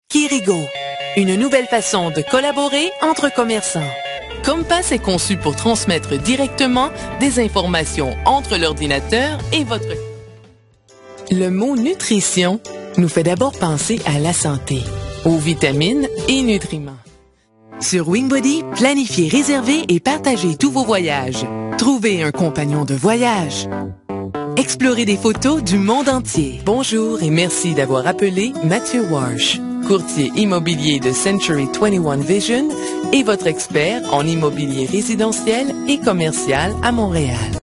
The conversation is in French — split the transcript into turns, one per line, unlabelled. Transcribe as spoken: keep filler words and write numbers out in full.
Kirigo, une nouvelle façon de collaborer entre commerçants. Compass est conçu pour transmettre directement des informations entre l'ordinateur et votre... Le mot nutrition nous fait d'abord penser à la santé, aux vitamines et nutriments. Sur Wingbody, planifiez, réservez et partagez tous vos voyages. Trouvez un compagnon de voyage. Explorez des photos du monde entier. Bonjour et merci d'avoir appelé Mathieu Warsh, courtier immobilier de Century vingt et un Vision et votre expert en immobilier résidentiel et commercial à Montréal.